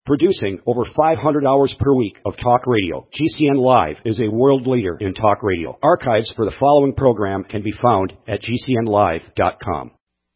Producing over 500 hours per week of talk radio, GCN Live is a world leader in talk radio. Archives for the following program can be found at GCNlive.com.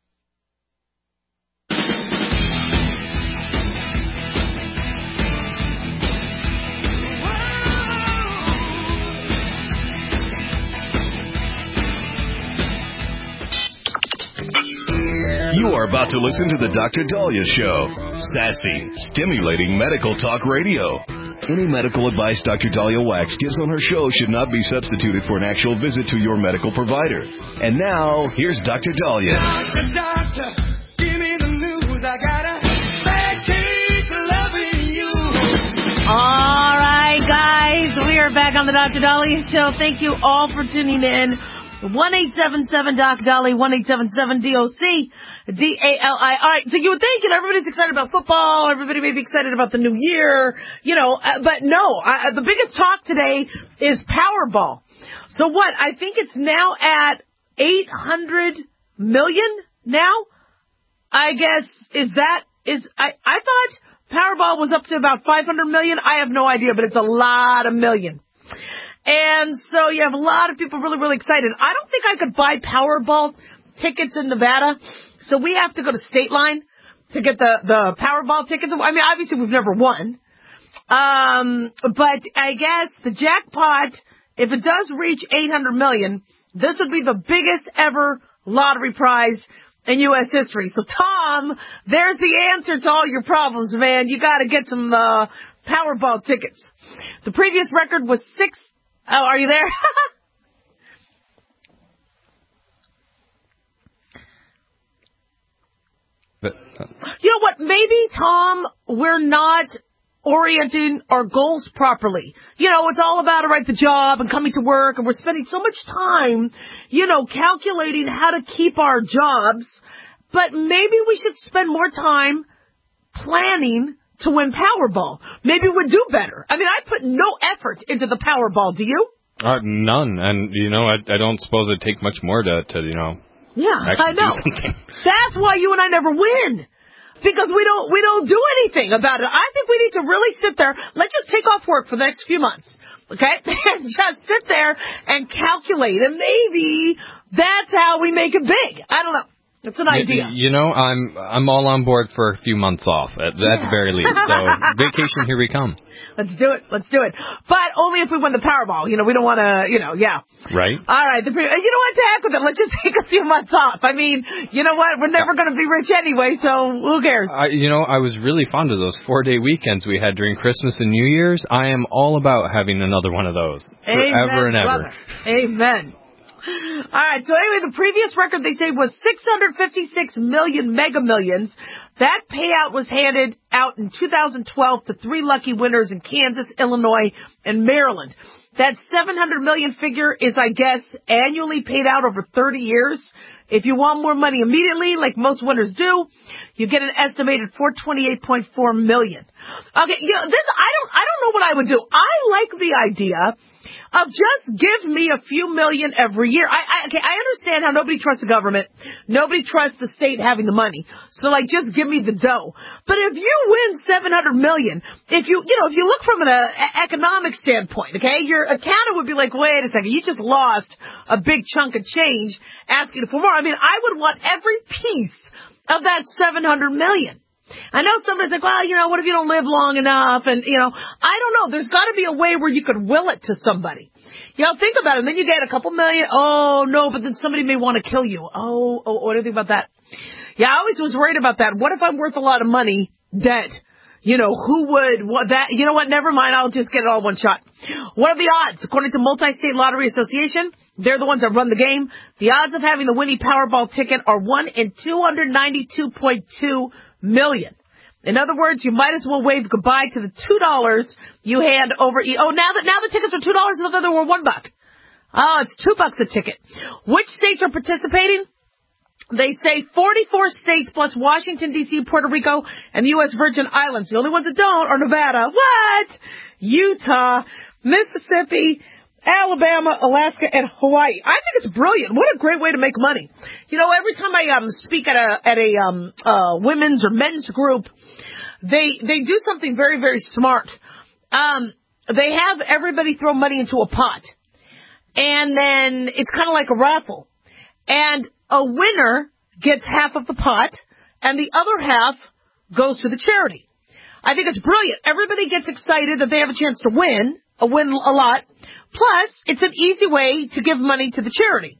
You are about to listen to the Dr. Dahlia Show. Sassy, stimulating medical talk radio. Any medical advice Dr. Dahlia Wax gives on her show should not be substituted for an actual visit to your medical provider. And now, here's Dr. Dahlia. Doctor, give me the news. I got a bad case of loving you. All right, guys. We are back on the Dr. Dahlia Show. Thank you all for tuning in. 1-877-DOC-DALI, 1-877-DOC. D-A-L-I. All right, so you would think, everybody's excited about football, everybody may be excited about the new year, but no, the biggest talk today is Powerball. So what, I think it's now at 800 million now? I guess, I thought Powerball was up to about 500 million. I have no idea, but it's a lot of million. And so you have a lot of people really, really excited. I don't think I could buy Powerball tickets in Nevada. So we have to go to State Line to get the Powerball tickets. I mean, obviously we've never won. But I guess the jackpot, if it does reach 800 million, this would be the biggest ever lottery prize in U.S. history. So Tom, there's the answer to all your problems, man. You got to get some Powerball tickets. The previous record was 6. Oh, are you there? You know what? Maybe, Tom, we're not orienting our goals properly. It's all about, the job and coming to work, and we're spending so much time, calculating how to keep our jobs. But maybe we should spend more time planning to win Powerball. Maybe we'd do better. I mean, I put no effort into the Powerball. Do you? None. And, I don't suppose it'd take much more to Yeah, I know. That's why you and I never win. Because we don't do anything about it. I think we need to really sit there. Let's just take off work for the next few months. Okay? And just sit there and calculate. And maybe that's how we make it big. I don't know. It's an idea. I'm all on board for a few months off, at the very least. So, vacation, here we come. Let's do it. But only if we win the Powerball. We don't want to, yeah. Right. All right. You know what? To heck with it. Let's just take a few months off. I mean, you know what? We're never going to be rich anyway, so who cares? I was really fond of those 4-day weekends we had during Christmas and New Year's. I am all about having another one of those. Amen, forever and ever. Brother. Amen. All right, so anyway, the previous record, they say, was 656 million Mega Millions. That payout was handed out in 2012 to 3 lucky winners in Kansas, Illinois, and Maryland. That 700 million figure is, I guess, annually paid out over 30 years. If you want more money immediately, like most winners do, you get an estimated 428.4 million. Okay, I don't know what I would do. I like the idea of just give me a few million every year. I understand how nobody trusts the government. Nobody trusts the state having the money. So, just give me the dough. But if you win 700 million, if you look from an economic standpoint, okay, your accountant would be like, wait a second, you just lost a big chunk of change asking for more. I mean, I would want every piece of that 700 million. I know somebody's like, well, what if you don't live long enough? And, I don't know. There's got to be a way where you could will it to somebody. Think about it. And then you get a couple million. Oh, no, but then somebody may want to kill you. Oh, what do you think about that? Yeah, I always was worried about that. What if I'm worth a lot of money dead? Who would what that? You know what? Never mind. I'll just get it all one shot. What are the odds? According to Multi-State Lottery Association, they're the ones that run the game. The odds of having the winning Powerball ticket are 1 in 292.2 million. In other words, you might as well wave goodbye to the $2 you hand over. Now the tickets are $2. I thought they were $1. Oh, it's $2 a ticket. Which states are participating? They say 44 states plus Washington, D.C., Puerto Rico, and the U.S. Virgin Islands. The only ones that don't are Nevada. What? Utah, Mississippi, Alabama, Alaska, and Hawaii. I think it's brilliant. What a great way to make money. Every time I speak at a women's or men's group, they do something very, very smart. They have everybody throw money into a pot. And then it's kind of like a raffle. And a winner gets half of the pot, and the other half goes to the charity. I think it's brilliant. Everybody gets excited that they have a chance to win a lot. Plus, it's an easy way to give money to the charity.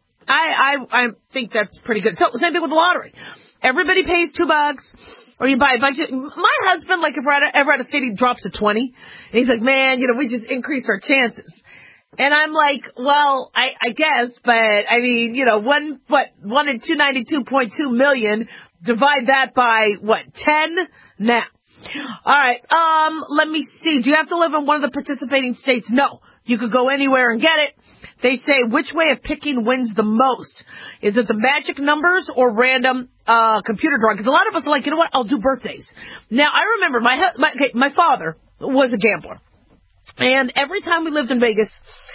I think that's pretty good. So, same thing with the lottery. Everybody pays $2, or you buy a bunch of... My husband, like, if we're ever at a state, he drops a 20. And he's like, man, we just increase our chances. And I'm like, well, I guess, but, I mean, 1 in 292.2 million, divide that by, 10? Nah. All right, let me see. Do you have to live in one of the participating states? No. You could go anywhere and get it. They say, which way of picking wins the most? Is it the magic numbers or random computer drawing? Because a lot of us are like, you know what, I'll do birthdays. Now, I remember my father was a gambler. And every time we lived in Vegas,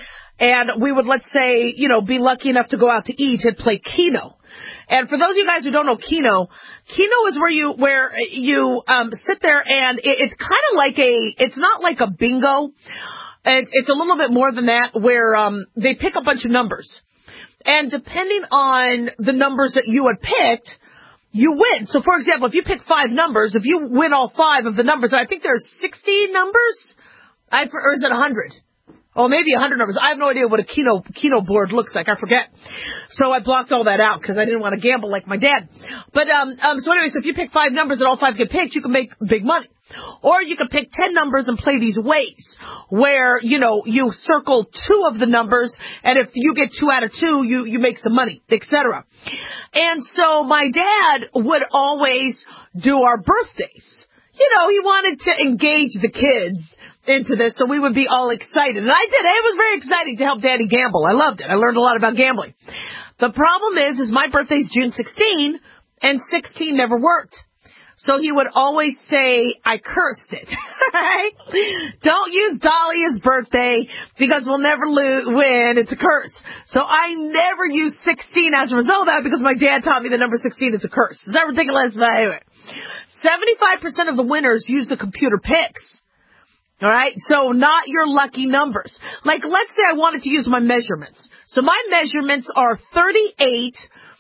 and we would, let's say, be lucky enough to go out to eat and play Keno. And for those of you guys who don't know Keno is where you sit there, and it's kind of like it's not like a bingo. It's a little bit more than that, where they pick a bunch of numbers. And depending on the numbers that you had picked, you win. So, for example, if you pick 5 numbers, if you win all 5 of the numbers, I think there's 60 numbers, or is it 100? Oh, maybe 100 numbers. I have no idea what a Keno board looks like. I forget. So I blocked all that out because I didn't want to gamble like my dad. But so anyway, so if you pick 5 numbers and all 5 get picked, you can make big money. Or you can pick 10 numbers and play these ways where, you circle 2 of the numbers, and if you get 2 out of 2, you make some money, etc. And so my dad would always do our birthdays. He wanted to engage the kids into this, so we would be all excited. And I did. It was very exciting to help Daddy gamble. I loved it. I learned a lot about gambling. The problem is my birthday's June 16, and 16 never worked. So he would always say, I cursed it. Right? Don't use Dahlia's birthday because we'll never win. It's a curse. So I never used 16 as a result of that because my dad taught me the number 16 is a curse. Is that ridiculous? But anyway, 75% of the winners use the computer picks. All right, so not your lucky numbers. Like, let's say I wanted to use my measurements. So my measurements are 38,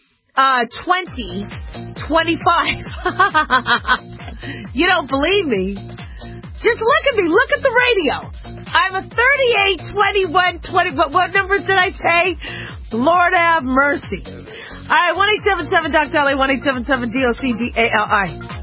20, 25. You don't believe me? Just look at me. Look at the radio. I'm a 38, 21, 20. What numbers did I say? Lord have mercy. All right, 1-877-DOC-DALI, 1-877-DOC-DALI.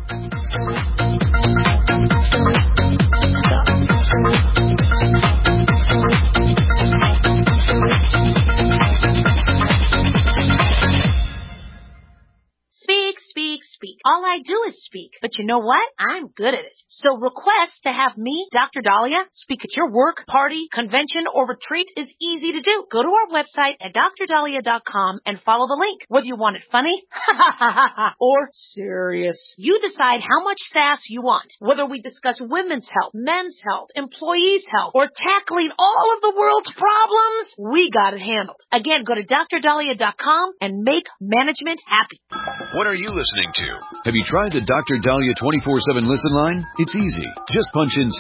Speak. All I do is speak. But you know what? I'm good at it. So request to have me, Dr. Dahlia, speak at your work, party, convention, or retreat is easy to do. Go to our website at drdahlia.com and follow the link. Whether you want it funny or serious, you decide how much sass you want. Whether we discuss women's health, men's health, employees' health, or tackling all of the world's problems, we got it handled. Again, go to drdahlia.com and make management happy. What are you listening to? Have you tried the Dr. Dahlia 24/7 listen line? It's easy. Just punch in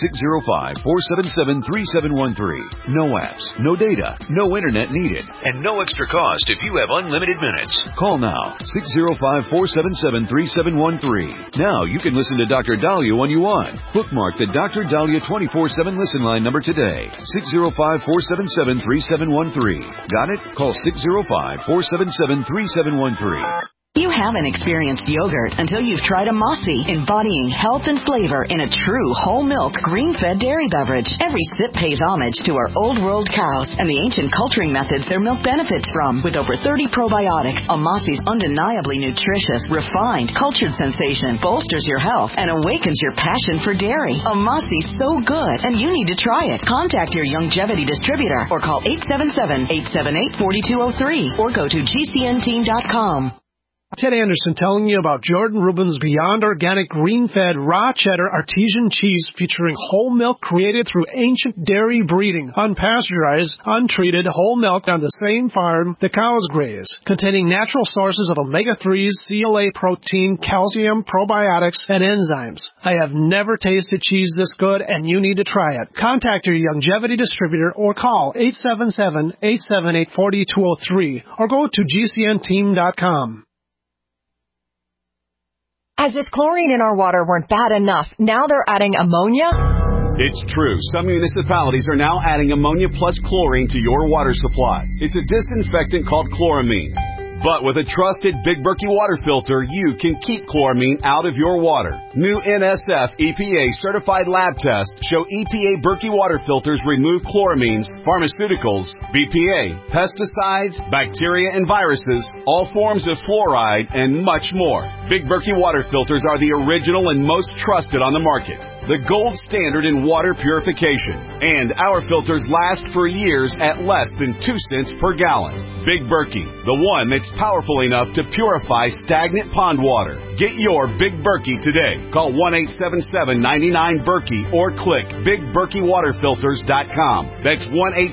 605-477-3713. No apps, no data, no internet needed, and no extra cost if you have unlimited minutes. Call now, 605-477-3713. Now you can listen to Dr. Dahlia when you want. Bookmark the Dr. Dahlia 24/7 listen line number today, 605-477-3713. Got it? Call 605-477-3713. You haven't experienced yogurt until you've tried a Mossy, embodying health and flavor in a true whole milk, green-fed dairy beverage. Every sip pays homage to our old world cows and the ancient culturing methods their milk benefits from. With over 30 probiotics, a Mossy's undeniably nutritious, refined, cultured sensation bolsters your health and awakens your passion for dairy. A Mossy's so good, and you need to try it. Contact your Longevity distributor or call 877-878-4203 or go to gcnteam.com. Ted Anderson telling you about Jordan Rubin's Beyond Organic Green-Fed Raw Cheddar Artesian Cheese featuring whole milk created through ancient dairy breeding, unpasteurized, untreated whole milk on the same farm the cows graze, containing natural sources of omega-3s, CLA protein, calcium, probiotics, and enzymes. I have never tasted cheese this good, and you need to try it. Contact your Longevity distributor or call 877-878-4203 or go to gcnteam.com. As if chlorine in our water weren't bad enough, now they're adding ammonia? It's true. Some municipalities are now adding ammonia plus chlorine to your water supply. It's a disinfectant called chloramine. But with a trusted Big Berkey water filter, you can keep chloramine out of your water. New NSF EPA certified lab tests show EPA Berkey water filters remove chloramines, pharmaceuticals, BPA, pesticides, bacteria and viruses, all forms of fluoride, and much more. Big Berkey water filters are the original and most trusted on the market. The gold standard in water purification. And our filters last for years at less than 2 cents per gallon. Big Berkey, the one that's powerful enough to purify stagnant pond water. Get your Big Berkey today. Call 1-877-99-BERKEY or click BigBerkeyWaterFilters.com. That's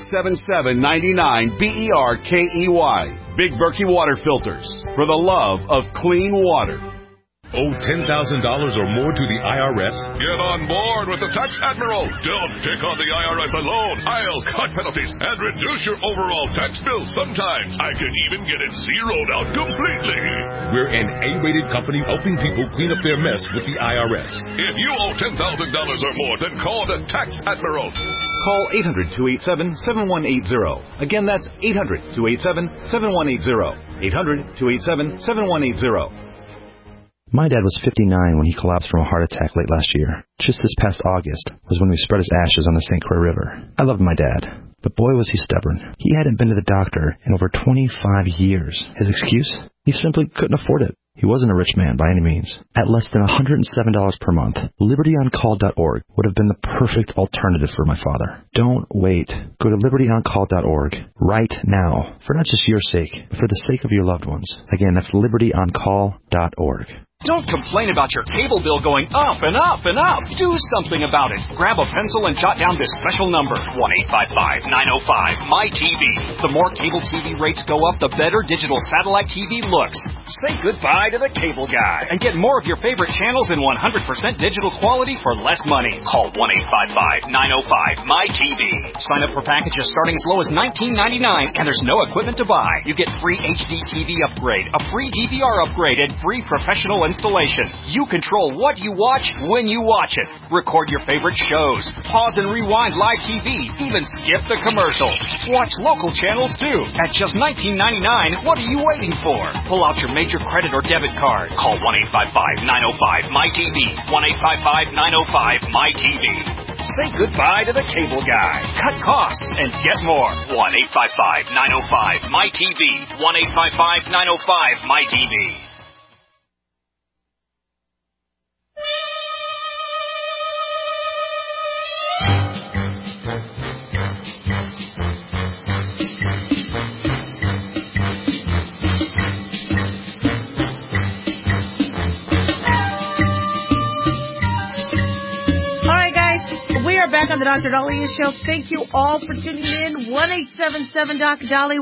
1-877-99-BERKEY. Big Berkey Water Filters, for the love of clean water. Owe $10,000 or more to the IRS? Get on board with the Tax Admiral. Don't take on the IRS alone. I'll cut penalties and reduce your overall tax bill. Sometimes I can even get it zeroed out completely. We're an A-rated company helping people clean up their mess with the IRS. If you owe $10,000 or more, then call the Tax Admiral. Call 800-287-7180. Again, that's 800-287-7180. 800-287-7180. My dad was 59 when he collapsed from a heart attack late last year. Just this past August was when we spread his ashes on the St. Croix River. I loved my dad, but boy was he stubborn. He hadn't been to the doctor in over 25 years. His excuse? He simply couldn't afford it. He wasn't a rich man by any means. At less than $107 per month, LibertyOnCall.org would have been the perfect alternative for my father. Don't wait. Go to LibertyOnCall.org right now, for not just your sake, but for the sake of your loved ones. Again, that's LibertyOnCall.org. Don't complain about your cable bill going up and up and up. Do something about it. Grab a pencil and jot down this special number, 1-855-905-MY-TV. The more cable TV rates go up, the better digital satellite TV looks. Say goodbye to the cable guy and get more of your favorite channels in 100% digital quality for less money. Call 1-855-905-MY-TV. Sign up for packages starting as low as $19.99, and there's no equipment to buy. You get free HD TV upgrade, a free DVR upgrade, and free professional installation. You control what you watch when you watch it. Record your favorite shows. Pause and rewind live TV. Even skip the commercials. Watch local channels too. At just $19.99, what are you waiting for? Pull out your major credit or debit card. Call 1-855-905-MY-TV. 1-855-905-MY-TV. Say goodbye to the cable guy. Cut costs and get more. 1-855-905-MY-TV. 1-855-905-MY-TV. Back on the Dr. Daliah Show. Thank you all for tuning in. 1-877-Dr.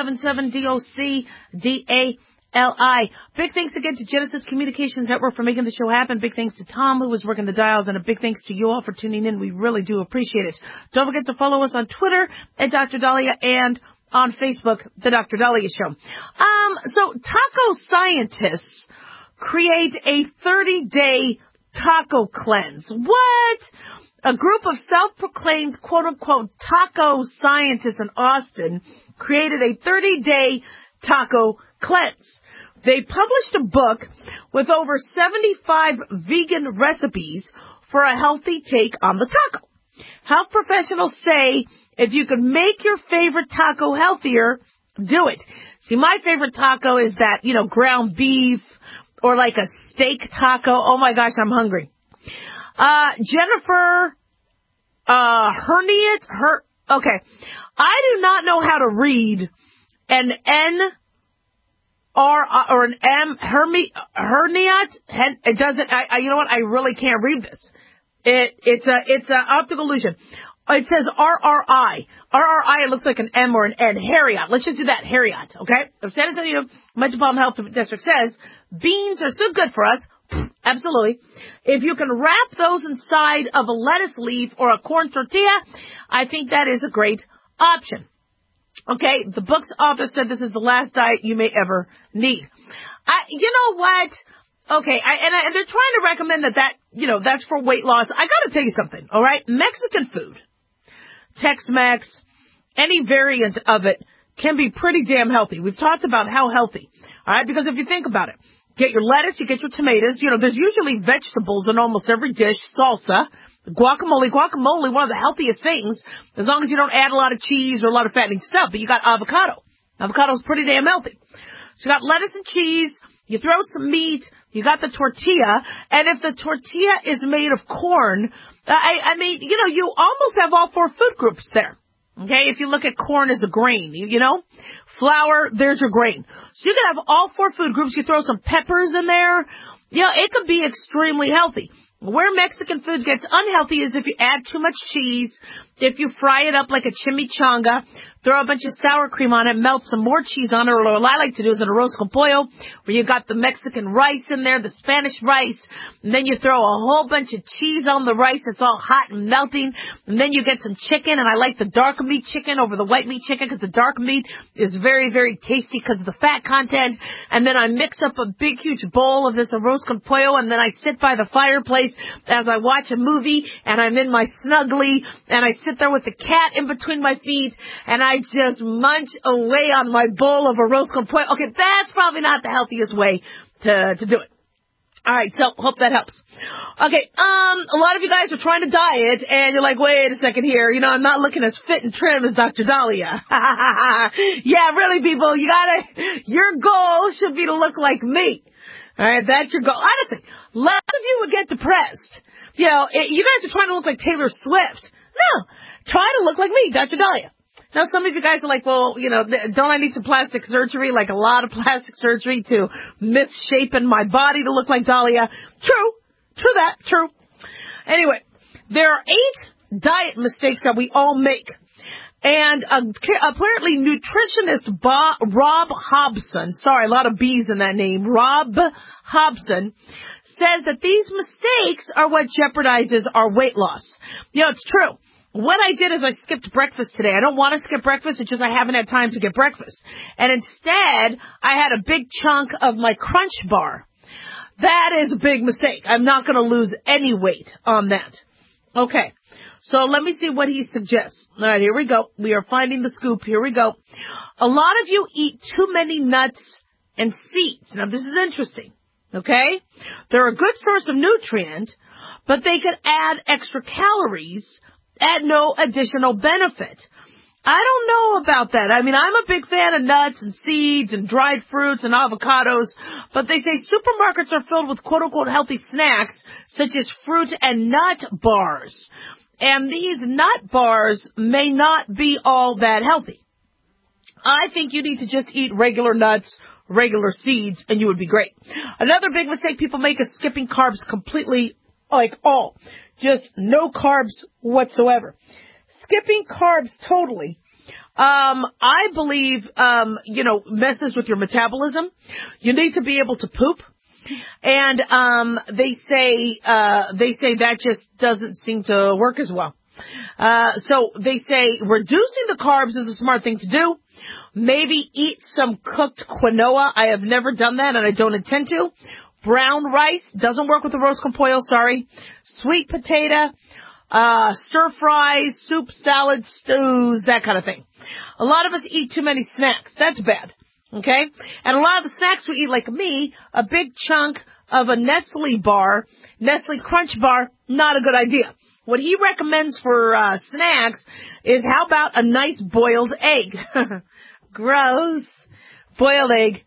1-877-DOC-DALI. Big thanks again to Genesis Communications Network for making the show happen. Big thanks to Tom, who was working the dials, and a big thanks to you all for tuning in. We really do appreciate it. Don't forget to follow us on Twitter at Dr. Daliah and on Facebook, The Dr. Daliah Show. So taco scientists create a 30-day taco cleanse. What? A group of self-proclaimed, quote-unquote, taco scientists in Austin created a 30-day taco cleanse. They published a book with over 75 vegan recipes for a healthy take on the taco. Health professionals say if you can make your favorite taco healthier, do it. See, my favorite taco is that, ground beef or like a steak taco. Oh my gosh, I'm hungry. Jennifer, okay. I do not know how to read an or an M, herniat. It doesn't, you know what? I really can't read this. It's a optical illusion. It says RRI. RRI, it looks like an M or an N. Harriot. Let's just do that. Harriot, okay? If San Antonio Metropolitan Health District says beans are so good for us, absolutely. If you can wrap those inside of a lettuce leaf or a corn tortilla, I think that is a great option. Okay, the book's author said this is the last diet you may ever need. You know what? Okay, and they're trying to recommend that, that's for weight loss. I gotta tell you something, alright? Mexican food, Tex-Mex, any variant of it can be pretty damn healthy. We've talked about how healthy, alright? Because if you think about it, get your lettuce, you get your tomatoes, there's usually vegetables in almost every dish, salsa, guacamole, one of the healthiest things, as long as you don't add a lot of cheese or a lot of fattening stuff, but you got avocado. Avocado's pretty damn healthy. So you got lettuce and cheese, you throw some meat, you got the tortilla, and if the tortilla is made of corn, you almost have all four food groups there. Okay, if you look at corn as a grain, flour, there's your grain. So you can have all four food groups, you throw some peppers in there, it could be extremely healthy. Where Mexican food gets unhealthy is if you add too much cheese, if you fry it up like a chimichanga, throw a bunch of sour cream on it, melt some more cheese on it, or what I like to do is an arroz con pollo, where you got the Mexican rice in there, the Spanish rice, and then you throw a whole bunch of cheese on the rice, it's all hot and melting, and then you get some chicken, and I like the dark meat chicken over the white meat chicken, because the dark meat is very, very tasty because of the fat content, and then I mix up a big, huge bowl of this arroz con pollo, and then I sit by the fireplace as I watch a movie, and I'm in my snuggly, and I sit there with the cat in between my feet, and I just munch away on my bowl of arroz con pollo. Okay, that's probably not the healthiest way to do it. All right, so hope that helps. Okay, a lot of you guys are trying to diet, and you're like, wait a second here, I'm not looking as fit and trim as Dr. Dahlia. Yeah, really, people, your goal should be to look like me. All right, that's your goal. Honestly, lots of you would get depressed. You guys are trying to look like Taylor Swift. No, try to look like me, Dr. Dahlia. Now, some of you guys are like, well, don't I need some plastic surgery, like a lot of plastic surgery to misshapen my body to look like Dahlia? True. Anyway, there are 8 diet mistakes that we all make. And apparently nutritionist Rob Hobson, sorry, a lot of B's in that name, Rob Hobson, says that these mistakes are what jeopardizes our weight loss. It's true. What I did is I skipped breakfast today. I don't want to skip breakfast. It's just I haven't had time to get breakfast. And instead, I had a big chunk of my Crunch Bar. That is a big mistake. I'm not going to lose any weight on that. Okay. So let me see what he suggests. All right, here we go. We are finding the scoop. Here we go. A lot of you eat too many nuts and seeds. Now, this is interesting. Okay? They're a good source of nutrient, but they could add extra calories at no additional benefit. I don't know about that. I'm a big fan of nuts and seeds and dried fruits and avocados, but they say supermarkets are filled with quote-unquote healthy snacks, such as fruit and nut bars. And these nut bars may not be all that healthy. I think you need to just eat regular nuts, regular seeds, and you would be great. Another big mistake people make is skipping carbs completely, just no carbs whatsoever. Skipping carbs totally, I believe, messes with your metabolism. You need to be able to poop. And, they say that just doesn't seem to work as well. So they say reducing the carbs is a smart thing to do. Maybe eat some cooked quinoa. I have never done that and I don't intend to. Brown rice doesn't work with the arroz con pollo, sorry. Sweet potato, stir fries, soup, salads, stews, that kind of thing. A lot of us eat too many snacks. That's bad. Okay? And a lot of the snacks we eat, like me, a big chunk of a Nestle bar, Nestle Crunch Bar, not a good idea. What he recommends for snacks is how about a nice boiled egg? Gross. Boiled egg.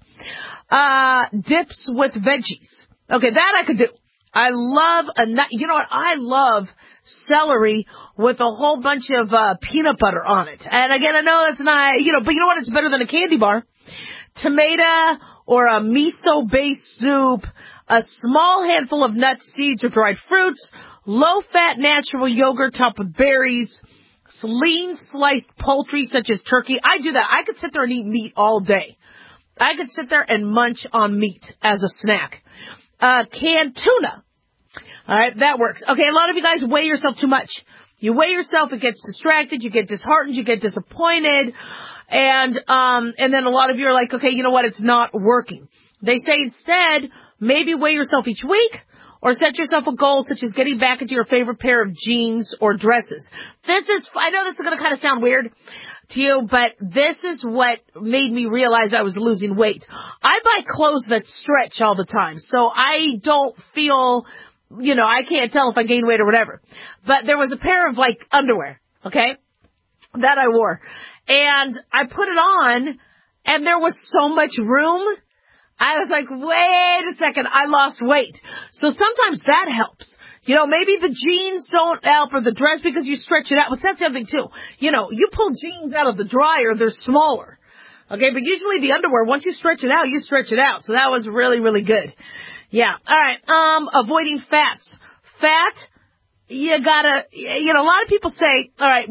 Dips with veggies. Okay, that I could do. I love I love celery with a whole bunch of peanut butter on it. And again, I know that's not, but you know what? It's better than a candy bar. tomato or a miso-based soup, a small handful of nuts, seeds, or dried fruits, low-fat natural yogurt topped with berries, lean sliced poultry such as turkey. I do that. I could sit there and eat meat all day. I could sit there and munch on meat as a snack. Canned tuna. All right, that works. Okay, a lot of you guys weigh yourself too much. You weigh yourself, it gets distracted, you get disheartened, you get disappointed, and then a lot of you are like, okay, you know what, it's not working. They say instead, maybe weigh yourself each week, or set yourself a goal such as getting back into your favorite pair of jeans or dresses. I know this is going to kind of sound weird to you, but this is what made me realize I was losing weight. I buy clothes that stretch all the time, so I don't feel, I can't tell if I gain weight or whatever. But there was a pair of, underwear, okay, that I wore. And I put it on, and there was so much room. I was like, wait a second, I lost weight. So sometimes that helps. Maybe the jeans don't help or the dress because you stretch it out. But that's the other thing, too. You pull jeans out of the dryer, they're smaller. Okay, but usually the underwear, once you stretch it out, you stretch it out. So that was really, really good. Yeah. All right. Avoiding fats. Fat, you gotta, a lot of people say, all right,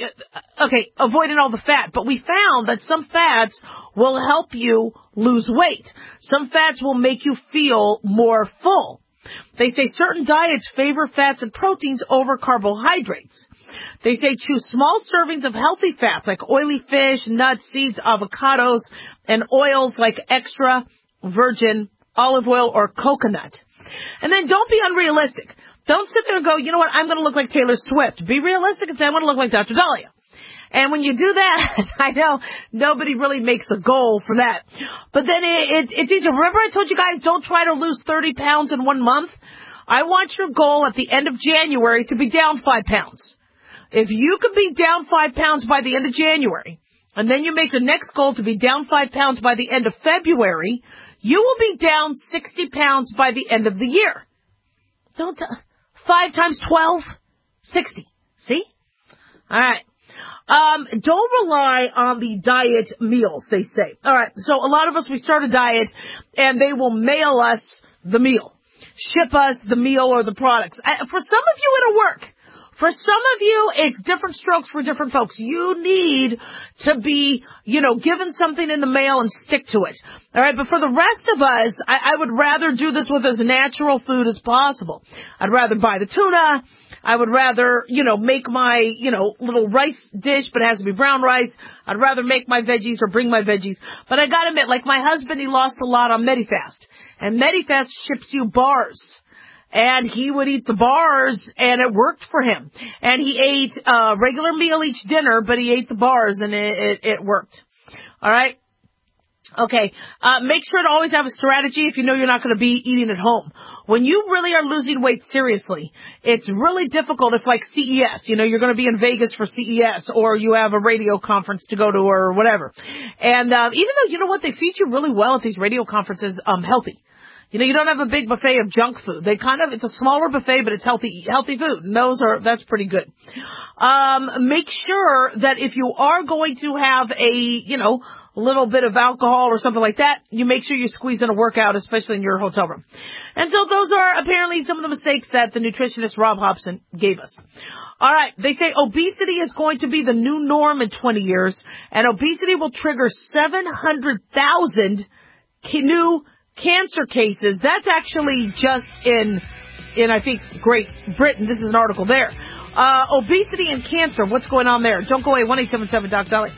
avoiding all the fat, but we found that some fats will help you lose weight. Some fats will make you feel more full. They say certain diets favor fats and proteins over carbohydrates. They say choose small servings of healthy fats like oily fish, nuts, seeds, avocados, and oils like extra virgin olive oil or coconut. And then don't be unrealistic. Don't sit there and go, you know what, I'm going to look like Taylor Swift. Be realistic and say, I'm going to look like Dr. Dahlia. And when you do that, I know nobody really makes a goal for that. But then it's easy. Remember I told you guys, don't try to lose 30 pounds in 1 month? I want your goal at the end of January to be down 5 pounds. If you could be down 5 pounds by the end of January, and then you make the next goal to be down 5 pounds by the end of February, you will be down 60 pounds by the end of the year. 5 times 12? 60. See? All right. Don't rely on the diet meals, they say. All right. So a lot of us, we start a diet and they will mail us the meal, ship us the meal or the products. For some of you, it'll work. For some of you, it's different strokes for different folks. You need to be, given something in the mail and stick to it. All right. But for the rest of us, I would rather do this with as natural food as possible. I'd rather buy the tuna. I would rather, make my, little rice dish, but it has to be brown rice. I'd rather make my veggies or bring my veggies. But I gotta admit, like my husband, he lost a lot on Medifast. And Medifast ships you bars. And he would eat the bars, and it worked for him. And he ate a regular meal each dinner, but he ate the bars, and it worked. All right? Okay. Make sure to always have a strategy if you know you're not going to be eating at home. When you really are losing weight seriously, it's really difficult if, like CES, you're going to be in Vegas for CES, or you have a radio conference to go to, or whatever. And even though, you know what, they feed you really well at these radio conferences, healthy. You don't have a big buffet of junk food. It's a smaller buffet, but it's healthy food. And that's pretty good. Make sure that if you are going to have a little bit of alcohol or something like that, you make sure you squeeze in a workout, especially in your hotel room. And so those are apparently some of the mistakes that the nutritionist Rob Hobson gave us. All right. They say obesity is going to be the new norm in 20 years, and obesity will trigger 700,000 new cancer cases. That's actually just in I think, Great Britain. This is an article there. Obesity and cancer. What's going on there? Don't go away. 1-877-DOC-DOLLY.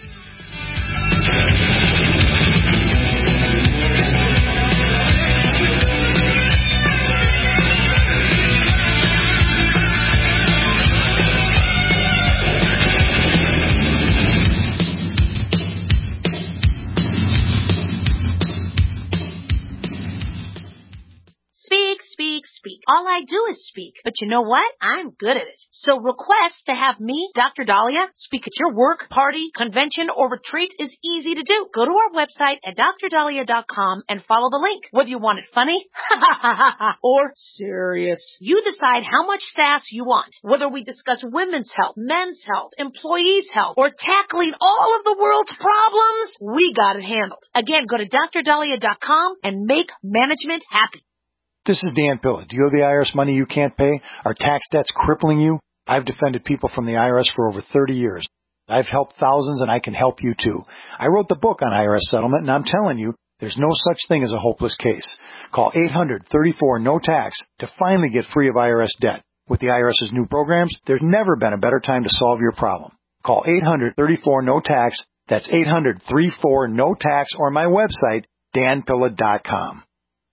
All I do is speak. But you know what? I'm good at it. So request to have me, Dr. Dahlia, speak at your work, party, convention, or retreat is easy to do. Go to our website at drdahlia.com and follow the link. Whether you want it funny or serious, you decide how much sass you want. Whether we discuss women's health, men's health, employees' health, or tackling all of the world's problems, we got it handled. Again, go to drdahlia.com and make management happy. This is Dan Pilla. Do you have the IRS money you can't pay? Are tax debts crippling you? I've defended people from the IRS for over 30 years. I've helped thousands, and I can help you too. I wrote the book on IRS settlement, and I'm telling you, there's no such thing as a hopeless case. Call 800-34-NO-TAX to finally get free of IRS debt. With the IRS's new programs, there's never been a better time to solve your problem. Call 800-34-NO-TAX. That's 800-34-NO-TAX, or my website, danpilla.com.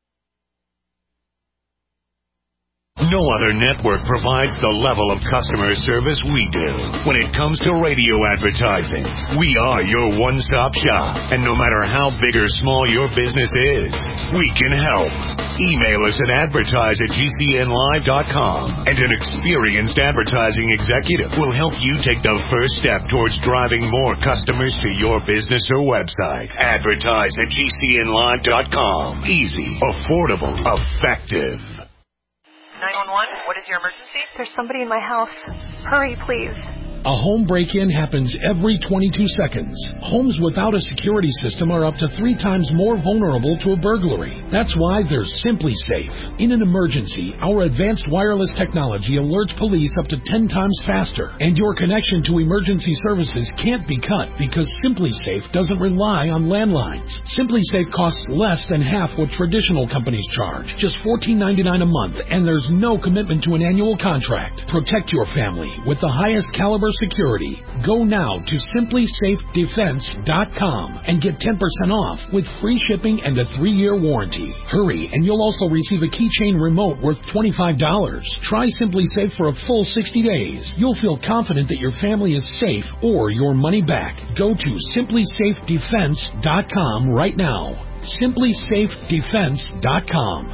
No other network provides the level of customer service we do. When it comes to radio advertising, we are your one-stop shop. And no matter how big or small your business is, we can help. Email us at advertise@gcnlive.com, and an experienced advertising executive will help you take the first step towards driving more customers to your business or website. Advertise@gcnlive.com. Easy, affordable, effective. 911, what is your emergency? There's somebody in my house. Hurry, please. A home break-in happens every 22 seconds. Homes without a security system are up to 3 times more vulnerable to a burglary. That's why there's Simply Safe. In an emergency, our advanced wireless technology alerts police up to 10 times faster, and your connection to emergency services can't be cut because Simply Safe doesn't rely on landlines. Simply Safe costs less than half what traditional companies charge, just $14.99 a month, and there's no commitment to an annual contract. Protect your family with the highest caliber security. Go now to simplysafedefense.com and get 10% off with free shipping and a 3-year warranty. Hurry, and you'll also receive a keychain remote worth $25. Try Simply Safe for a full 60 days. You'll feel confident that your family is safe or your money back. Go to simplysafedefense.com right now. simplysafedefense.com.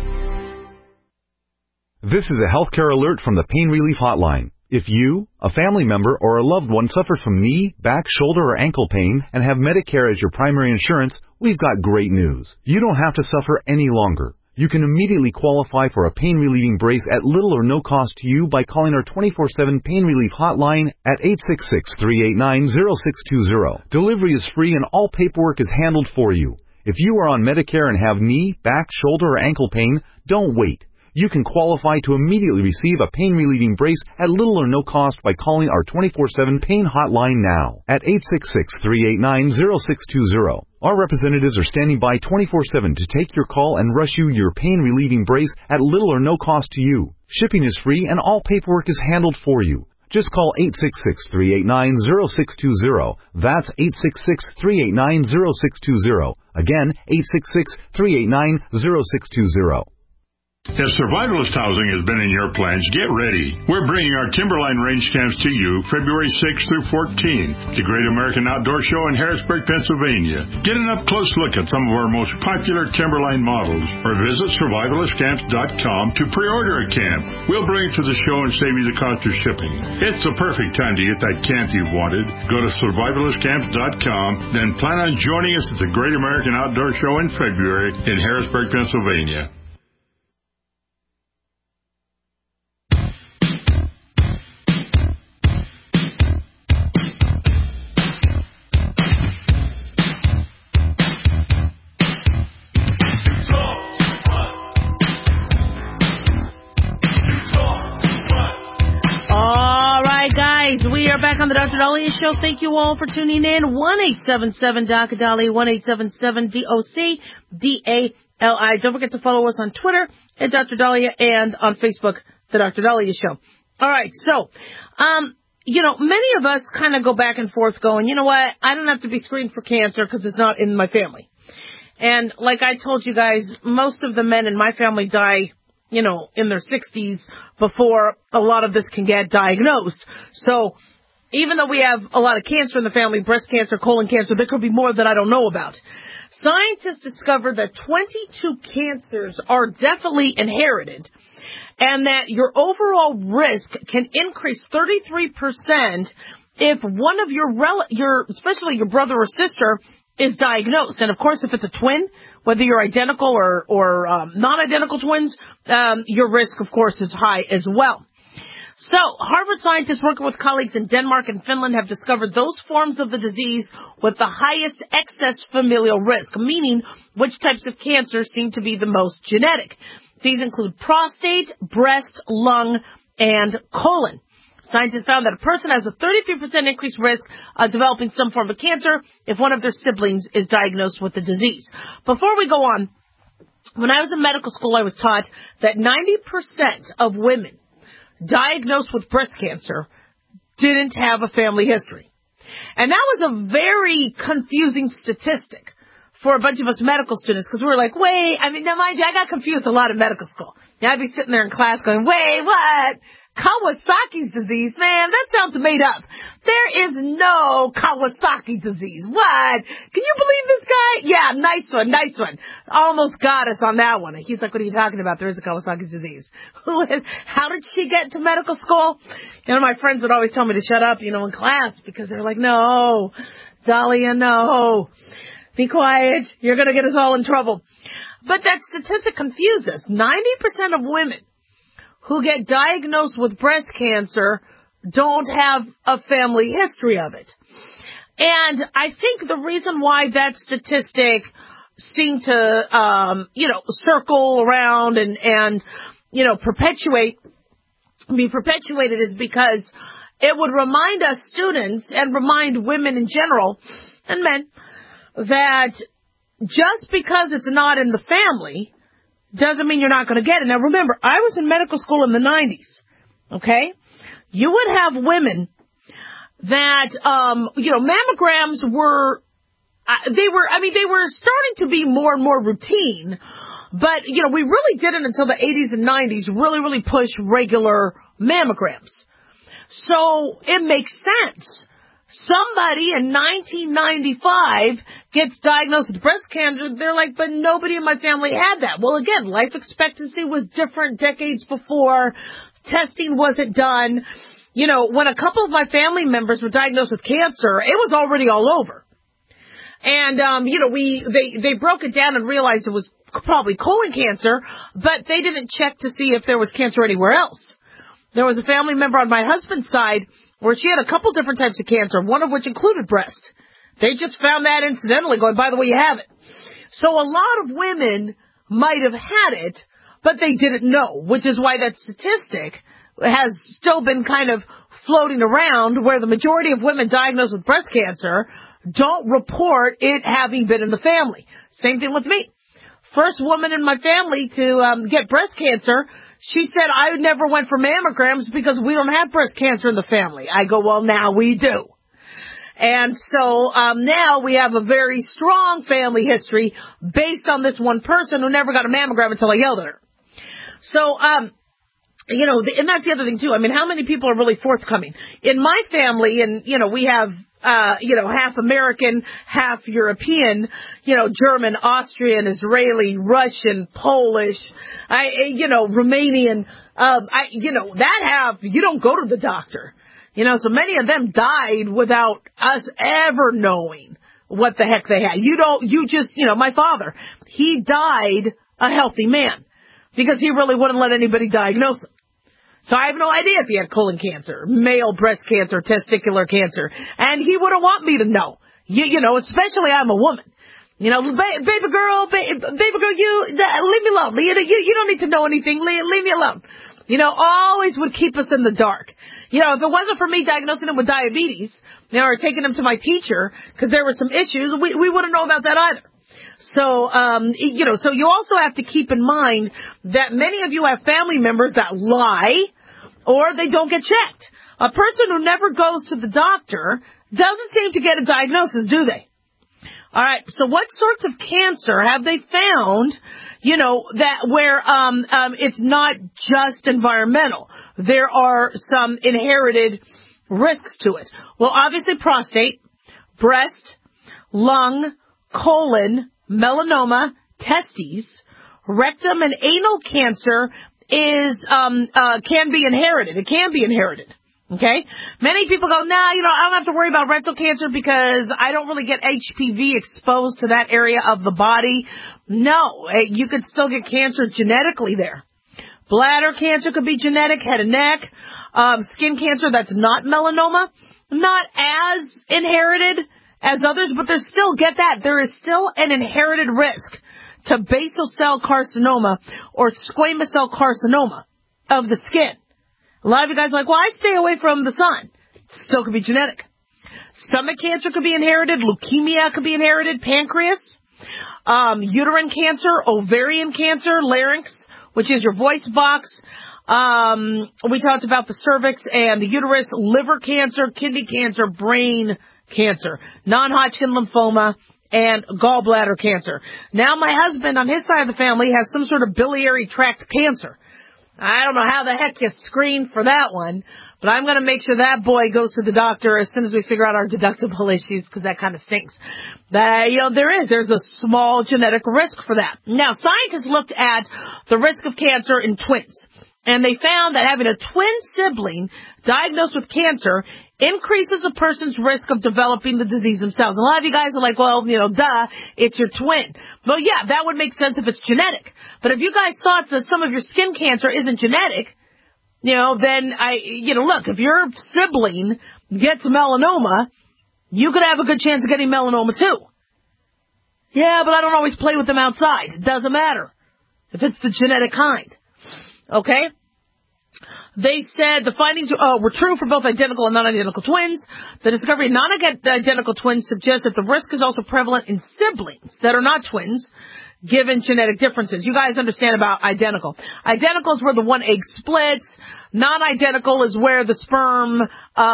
This is a healthcare alert from the Pain Relief Hotline. If you, a family member, or a loved one suffers from knee, back, shoulder, or ankle pain and have Medicare as your primary insurance, we've got great news. You don't have to suffer any longer. You can immediately qualify for a pain-relieving brace at little or no cost to you by calling our 24/7 Pain Relief Hotline at 866-389-0620. Delivery is free and all paperwork is handled for you. If you are on Medicare and have knee, back, shoulder, or ankle pain, don't wait. You can qualify to immediately receive a pain-relieving brace at little or no cost by calling our 24/7 Pain Hotline now at 866-389-0620. Our representatives are standing by 24/7 to take your call and rush you your pain-relieving brace at little or no cost to you. Shipping is free and all paperwork is handled for you. Just call 866-389-0620. That's 866-389-0620. Again, 866-389-0620. If survivalist housing has been in your plans, get ready. We're bringing our Timberline Range Camps to you February 6th through 14th, the Great American Outdoor Show in Harrisburg, Pennsylvania. Get an up-close look at some of our most popular Timberline models, or visit survivalistcamps.com to pre-order a camp. We'll bring it to the show and save you the cost of shipping. It's the perfect time to get that camp you've wanted. Go to survivalistcamps.com, then plan on joining us at the Great American Outdoor Show in February in Harrisburg, Pennsylvania. Back on the Dr. Dahlia Show. Thank you all for tuning in. 1-877-DOC-DALI, 1-877-DOC-DALI. Don't forget to follow us on Twitter at Dr. Dahlia and on Facebook, the Dr. Dahlia Show. All right, so, many of us kind of go back and forth going, you know what, I don't have to be screened for cancer because it's not in my family. And like I told you guys, most of the men in my family die in their 60s before a lot of this can get diagnosed. So even though we have a lot of cancer in the family, breast cancer, colon cancer, there could be more that I don't know about. Scientists discovered that 22 cancers are definitely inherited. and that your overall risk can increase 33% if one of your especially your brother or sister is diagnosed. And of course, if it's a twin, whether you're identical or non-identical twins, your risk, of course, is high as well. So, Harvard scientists working with colleagues in Denmark and Finland have discovered those forms of the disease with the highest excess familial risk, meaning which types of cancer seem to be the most genetic. These include prostate, breast, lung, and colon. Scientists found that a person has a 33% increased risk of developing some form of cancer if one of their siblings is diagnosed with the disease. Before we go on, when I was in medical school, I was taught that 90% of women diagnosed with breast cancer didn't have a family history. And that was a very confusing statistic for a bunch of us medical students, because we were like, wait, now mind you, I got confused a lot in medical school. Now I'd be sitting there in class going, wait, what? Kawasaki's disease? Man, that sounds made up. There is no Kawasaki disease. What? Can you believe this guy? Yeah, nice one. Almost got us on that one. He's like, what are you talking about? There is a Kawasaki disease. How did she get to medical school? My friends would always tell me to shut up, in class, because they're like, no, Dahlia, no. Be quiet. You're going to get us all in trouble. But that statistic confused us. 90% of women who get diagnosed with breast cancer don't have a family history of it. And I think the reason why that statistic seemed to, circle around and be perpetuated is because it would remind us students and remind women in general and men that just because it's not in the family doesn't mean you're not going to get it. Now, remember, I was in medical school in the 90s, okay? You would have women that, mammograms were starting to be more and more routine, but, we really didn't until the 80s and 90s really push regular mammograms. So it makes sense. Somebody in 1995 gets diagnosed with breast cancer. They're like, but nobody in my family had that. Well, again, life expectancy was different decades before. Testing wasn't done. When a couple of my family members were diagnosed with cancer, it was already all over. And, they broke it down and realized it was probably colon cancer, but they didn't check to see if there was cancer anywhere else. There was a family member on my husband's side where she had a couple different types of cancer, one of which included breast. They just found that incidentally, going, by the way, you have it. So a lot of women might have had it, but they didn't know, which is why that statistic has still been kind of floating around, where the majority of women diagnosed with breast cancer don't report it having been in the family. Same thing with me. First woman in my family to get breast cancer, she said, I never went for mammograms because we don't have breast cancer in the family. I go, well, now we do. And so now we have a very strong family history based on this one person who never got a mammogram until I yelled at her. So, and that's the other thing, too. How many people are really forthcoming? In my family, and, we have half American, half European, German, Austrian, Israeli, Russian, Polish, Romanian, you don't go to the doctor. So many of them died without us ever knowing what the heck they had. My father, he died a healthy man because he really wouldn't let anybody diagnose him. So I have no idea if he had colon cancer, male breast cancer, testicular cancer. And he wouldn't want me to know. Especially I'm a woman. Baby girl, you leave me alone. You don't need to know anything. Leave me alone. Always would keep us in the dark. If it wasn't for me diagnosing him with diabetes, or taking him to my teacher because there were some issues, we wouldn't know about that either. So, so you also have to keep in mind that many of you have family members that lie or they don't get checked. A person who never goes to the doctor doesn't seem to get a diagnosis, do they? All right. So what sorts of cancer have they found, that where, it's not just environmental? There are some inherited risks to it. Well, obviously prostate, breast, lung, colon, melanoma, testes, rectum, and anal cancer can be inherited. It can be inherited. Okay? Many people go, I don't have to worry about rectal cancer because I don't really get HPV exposed to that area of the body. No, you could still get cancer genetically there. Bladder cancer could be genetic, head and neck. Skin cancer that's not melanoma, not as inherited as others, but there's still, get that, there is still an inherited risk to basal cell carcinoma or squamous cell carcinoma of the skin. A lot of you guys are like, well, I stay away from the sun. It still could be genetic. Stomach cancer could be inherited. Leukemia could be inherited. Pancreas. Uterine cancer, ovarian cancer, larynx, which is your voice box. We talked about the cervix and the uterus, liver cancer, kidney cancer, brain cancer, non-Hodgkin lymphoma, and gallbladder cancer. Now my husband on his side of the family has some sort of biliary tract cancer. I don't know how the heck you screen for that one, but I'm going to make sure that boy goes to the doctor as soon as we figure out our deductible issues, because that kind of stinks. There's a small genetic risk for that. Now, scientists looked at the risk of cancer in twins, and they found that having a twin sibling diagnosed with cancer increases a person's risk of developing the disease themselves. A lot of you guys are like, well, duh, it's your twin. Well, yeah, that would make sense if it's genetic. But if you guys thought that some of your skin cancer isn't genetic, then look, if your sibling gets melanoma, you could have a good chance of getting melanoma too. Yeah, but I don't always play with them outside. It doesn't matter if it's the genetic kind. Okay? They said the findings were true for both identical and non-identical twins. The discovery of non-identical twins suggests that the risk is also prevalent in siblings that are not twins, given genetic differences. You guys understand about identical. Identical is where the one egg splits. Non-identical is where the sperm,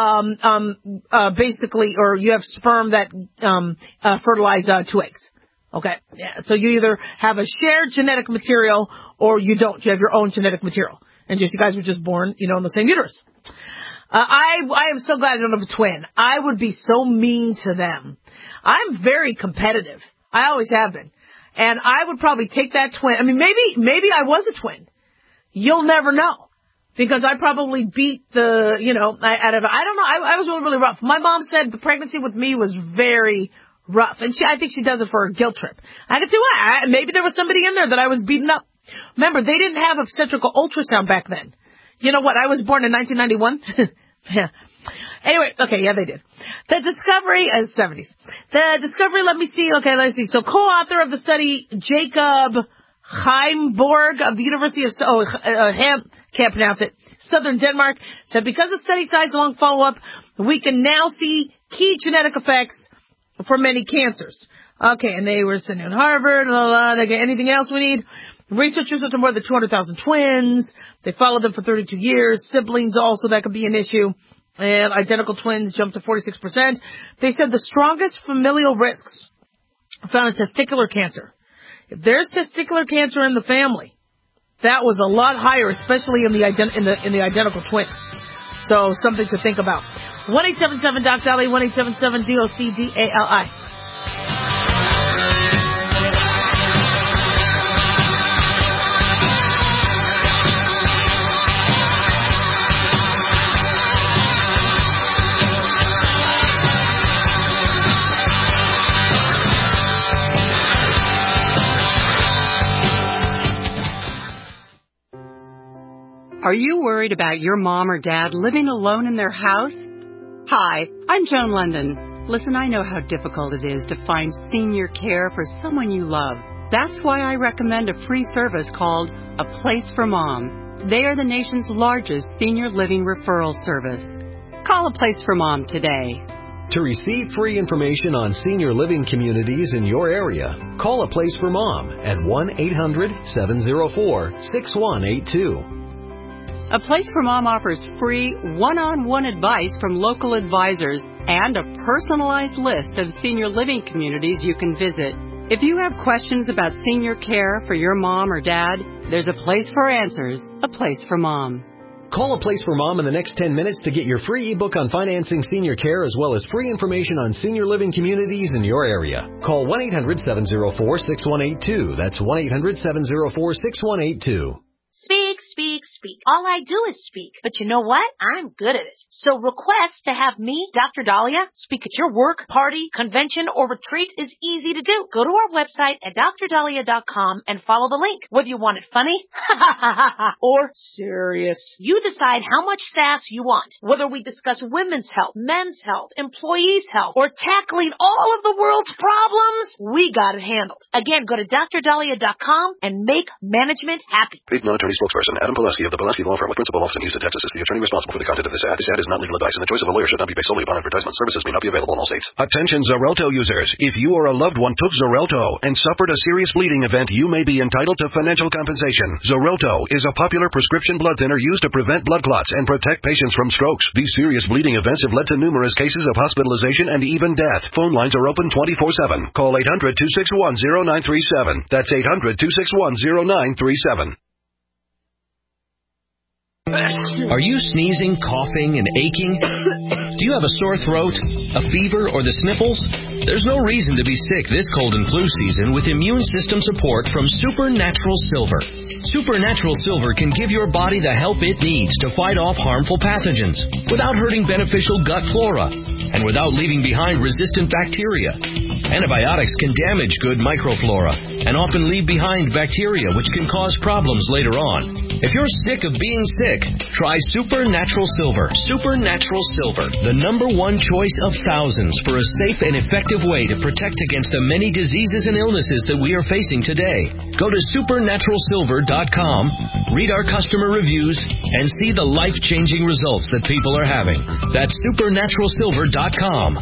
or you have sperm that fertilize two eggs. Okay, yeah. So you either have a shared genetic material or you don't. You have your own genetic material. And you guys were just born, in the same uterus. I am so glad I don't have a twin. I would be so mean to them. I'm very competitive. I always have been. And I would probably take that twin. I mean, maybe I was a twin. You'll never know. Because I probably beat I don't know. I was really rough. My mom said the pregnancy with me was very rough. And I think she does it for a guilt trip. I could see why. Maybe there was somebody in there that I was beating up. Remember, they didn't have obstetrical ultrasound back then. You know what? I was born in 1991. Yeah. Anyway, okay, yeah, they did. The discovery, 70s. The discovery, let me see. Okay, let's see. So co-author of the study, Jacob Heimborg of the University of, can't pronounce it, Southern Denmark, said because of study size long follow-up, we can now see key genetic effects for many cancers. Okay, and they were sent in Harvard, anything else we need? Researchers looked at more than 200,000 twins. They followed them for 32 years. Siblings also, that could be an issue. And identical twins jumped to 46%. They said the strongest familial risks found in testicular cancer. If there's testicular cancer in the family, that was a lot higher, especially in the identical twin. So something to think about. 1-877-DOC-DALI, 1-877-DOC-DALI. Are you worried about your mom or dad living alone in their house? Hi, I'm Joan London. Listen, I know how difficult it is to find senior care for someone you love. That's why I recommend a free service called A Place for Mom. They are the nation's largest senior living referral service. Call A Place for Mom today. To receive free information on senior living communities in your area, call A Place for Mom at 1-800-704-6182. A Place for Mom offers free one-on-one advice from local advisors and a personalized list of senior living communities you can visit. If you have questions about senior care for your mom or dad, there's a place for answers, A Place for Mom. Call A Place for Mom in the next 10 minutes to get your free ebook on financing senior care as well as free information on senior living communities in your area. Call 1-800-704-6182. That's 1-800-704-6182. Speak, speak, speak. All I do is speak. But you know what? I'm good at it. So request to have me, Dr. Dahlia, speak at your work, party, convention, or retreat is easy to do. Go to our website at drdahlia.com and follow the link. Whether you want it funny or serious, you decide how much sass you want. Whether we discuss women's health, men's health, employees' health, or tackling all of the world's problems, we got it handled. Again, go to drdahlia.com and make management happy. Paid non-attorney spokesperson Adam Pulaski of the Pulaski Law Firm with principal office in Houston, Texas is the attorney responsible for the content of this ad. This ad is not legal advice, and the choice of a lawyer should not be based solely upon advertisement. Services may not be available in all states. Attention Xarelto users. If you or a loved one took Xarelto and suffered a serious bleeding event, you may be entitled to financial compensation. Xarelto is a popular prescription blood thinner used to prevent blood clots and protect patients from strokes. These serious bleeding events have led to numerous cases of hospitalization and even death. Phone lines are open 24/7. Call 800-261-0937. That's 800-261-0937. Are you sneezing, coughing, and aching? Do you have a sore throat, a fever, or the sniffles? There's no reason to be sick this cold and flu season with immune system support from Supernatural Silver. Supernatural Silver can give your body the help it needs to fight off harmful pathogens without hurting beneficial gut flora and without leaving behind resistant bacteria. Antibiotics can damage good microflora and often leave behind bacteria which can cause problems later on. If you're sick of being sick, try Supernatural Silver. Supernatural Silver, the #1 choice of thousands for a safe and effective way to protect against the many diseases and illnesses that we are facing today. Go to supernaturalsilver.com, read our customer reviews, and see the life-changing results that people are having. That's supernaturalsilver.com.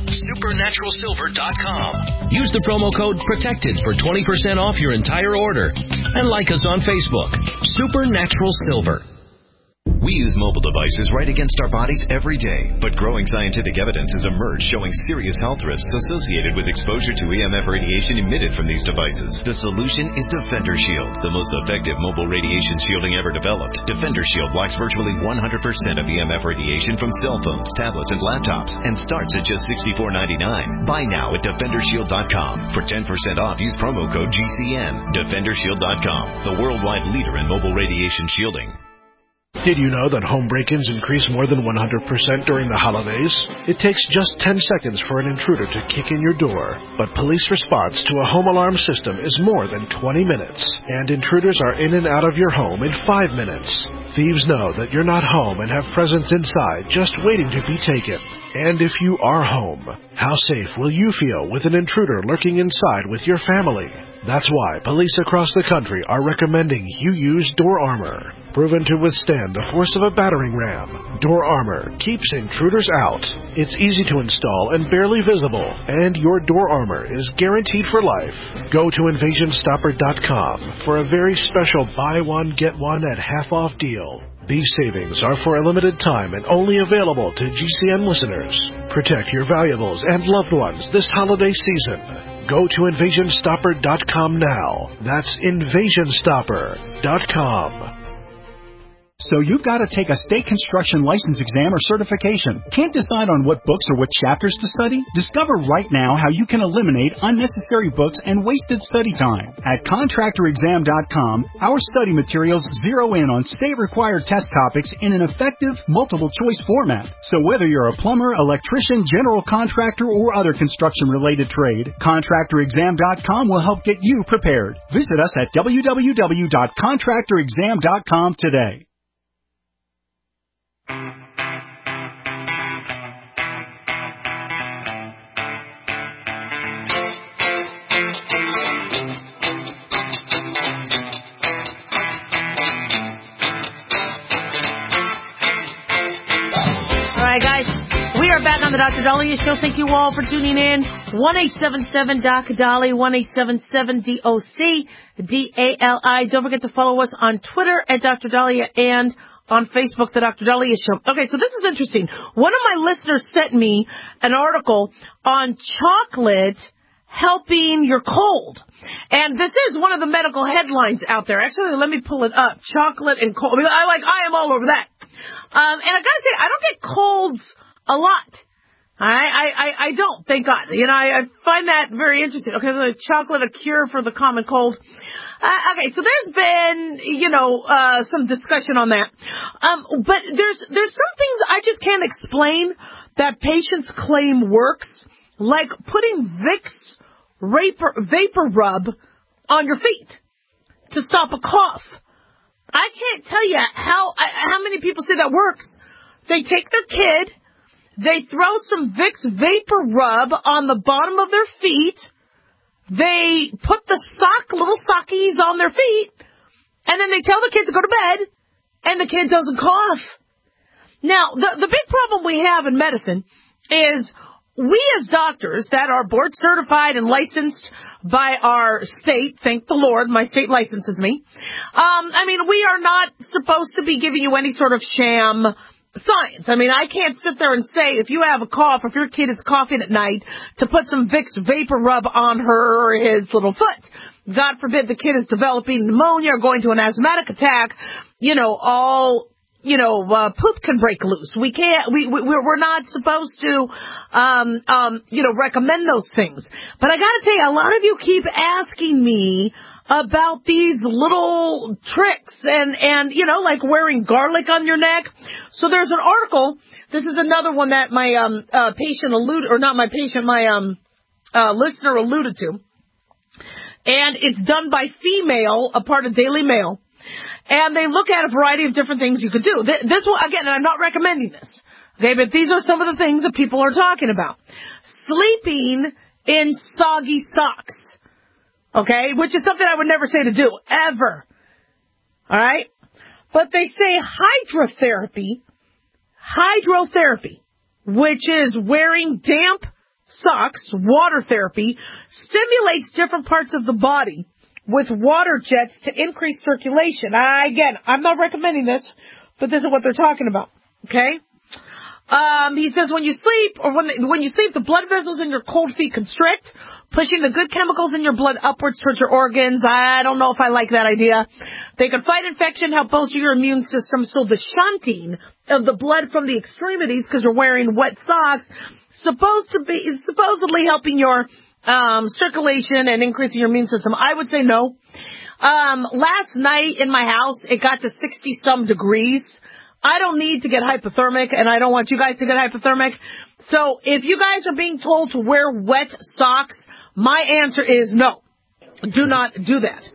Supernaturalsilver.com. Use the promo code PROTECTED for 20% off your entire order. And like us on Facebook. Supernatural Silver. We use mobile devices right against our bodies every day, but growing scientific evidence has emerged showing serious health risks associated with exposure to EMF radiation emitted from these devices. The solution is Defender Shield, the most effective mobile radiation shielding ever developed. Defender Shield blocks virtually 100% of EMF radiation from cell phones, tablets, and laptops, and starts at just $64.99. Buy now at DefenderShield.com. For 10% off, use promo code GCN. DefenderShield.com, the worldwide leader in mobile radiation shielding. Did you know that home break-ins increase more than 100% during the holidays? It takes just 10 seconds for an intruder to kick in your door, but police response to a home alarm system is more than 20 minutes, and intruders are in and out of your home in 5 minutes. Thieves know that you're not home and have presents inside just waiting to be taken. And if you are home, how safe will you feel with an intruder lurking inside with your family? That's why police across the country are recommending you use Door Armor. Proven to withstand the force of a battering ram, Door Armor keeps intruders out. It's easy to install and barely visible, and your Door Armor is guaranteed for life. Go to InvasionStopper.com for a very special buy one, get one at half off deal. These savings are for a limited time and only available to GCN listeners. Protect your valuables and loved ones this holiday season. Go to InvasionStopper.com now. That's InvasionStopper.com. So you've got to take a state construction license exam or certification. Can't decide on what books or what chapters to study? Discover right now how you can eliminate unnecessary books and wasted study time. At ContractorExam.com, our study materials zero in on state-required test topics in an effective, multiple-choice format. So whether you're a plumber, electrician, general contractor, or other construction-related trade, ContractorExam.com will help get you prepared. Visit us at www.ContractorExam.com today. Alright guys, we are back on the Dr. Dahlia Show. Thank you all for tuning in. 1-877-DOC-DALI, 1-877-DOC-DALI. Don't forget to follow us on Twitter at Dr. Dahlia and on Facebook, the Dr. Dahlia Show. Okay, so this is interesting. One of my listeners sent me an article on chocolate helping your cold. And this is one of the medical headlines out there. Actually, let me pull it up. Chocolate and cold. I am all over that. And I gotta say, I don't get colds a lot. I don't, thank God. I find that very interesting. Okay, the chocolate, a cure for the common cold. Okay, so there's been, some discussion on that. But there's some things I just can't explain that patients claim works, like putting Vicks vapor rub on your feet to stop a cough. I can't tell you how many people say that works. They take their kid, they throw some Vicks vapor rub on the bottom of their feet, they put the little sockies on their feet, and then they tell the kids to go to bed, and the kid doesn't cough. Now, the big problem we have in medicine is we as doctors that are board certified and licensed by our state, thank the Lord, my state licenses me. We are not supposed to be giving you any sort of sham science. I can't sit there and say if you have a cough, if your kid is coughing at night, to put some Vicks vapor rub on her or his little foot. God forbid the kid is developing pneumonia or going to an asthmatic attack. Poop can break loose. We're not supposed to, recommend those things. But I gotta tell you, a lot of you keep asking me about these little tricks and like wearing garlic on your neck. So there's an article. This is another one that my, listener alluded to. And it's done by Female, a part of Daily Mail. And they look at a variety of different things you could do. This one, again, and I'm not recommending this, okay, but these are some of the things that people are talking about. Sleeping in soggy socks, okay, which is something I would never say to do, ever, all right? But they say hydrotherapy, which is wearing damp socks, water therapy, stimulates different parts of the body with water jets to increase circulation. Again, I'm not recommending this, but this is what they're talking about, okay? He says when you sleep, or when you sleep, the blood vessels in your cold feet constrict, pushing the good chemicals in your blood upwards towards your organs. I don't know if I like that idea. They can fight infection, help bolster your immune system, so the shunting of the blood from the extremities, because you're wearing wet socks, supposedly helping your circulation and increasing your immune system. I would say no. Last night in my house, it got to 60-some degrees. I don't need to get hypothermic, and I don't want you guys to get hypothermic. So if you guys are being told to wear wet socks, my answer is no. Do not do that.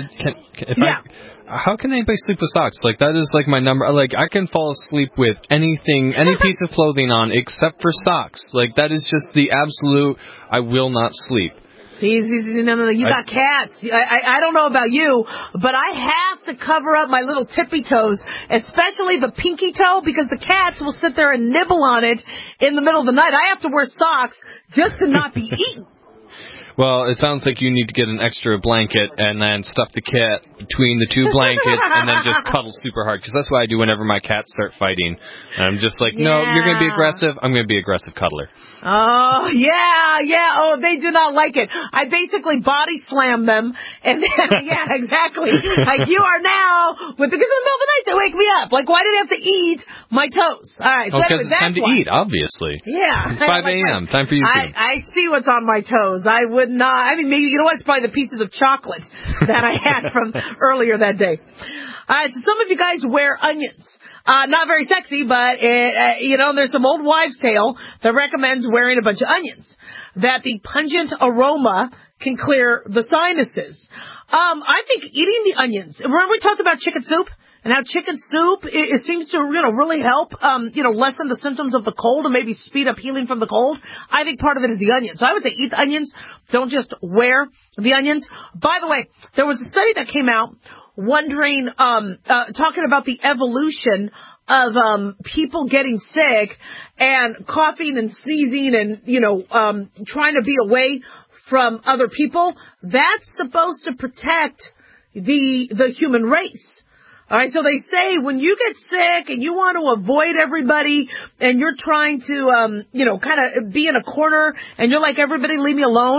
How can anybody sleep with socks? Like, that is like my number. Like, I can fall asleep with anything, any piece of clothing on except for socks. Like, that is just the absolute, I will not sleep. See, no, you got cats. I don't know about you, but I have to cover up my little tippy toes, especially the pinky toe, because the cats will sit there and nibble on it in the middle of the night. I have to wear socks just to not be eaten. Well, it sounds like you need to get an extra blanket and then stuff the cat between the two blankets and then just cuddle super hard, because that's what I do whenever my cats start fighting. I'm just like, no, you're going to be aggressive. I'm going to be aggressive cuddler. Oh, yeah. Oh, they do not like it. I basically body slam them, and then, yeah, exactly. Like, you are now, because in the middle of the night, they wake me up. Like, why do they have to eat my toes? All right. Oh, because it's time to eat, obviously. Yeah. It's 5 a.m. Time for you to eat. I see what's on my toes. I would not. I mean, maybe, you know what? It's probably the pieces of chocolate that I had from earlier that day. All right, so some of you guys wear onions. Not very sexy, but, there's some old wives' tale that recommends wearing a bunch of onions. That the pungent aroma can clear the sinuses. I think eating the onions. Remember we talked about chicken soup? And how chicken soup, it seems to, really help, lessen the symptoms of the cold and maybe speed up healing from the cold. I think part of it is the onions. So I would say eat the onions. Don't just wear the onions. By the way, there was a study that came out talking about the evolution of people getting sick and coughing and sneezing and, trying to be away from other people. That's supposed to protect the human race. All right, so they say when you get sick and you want to avoid everybody and you're trying to, kind of be in a corner and you're like, everybody leave me alone,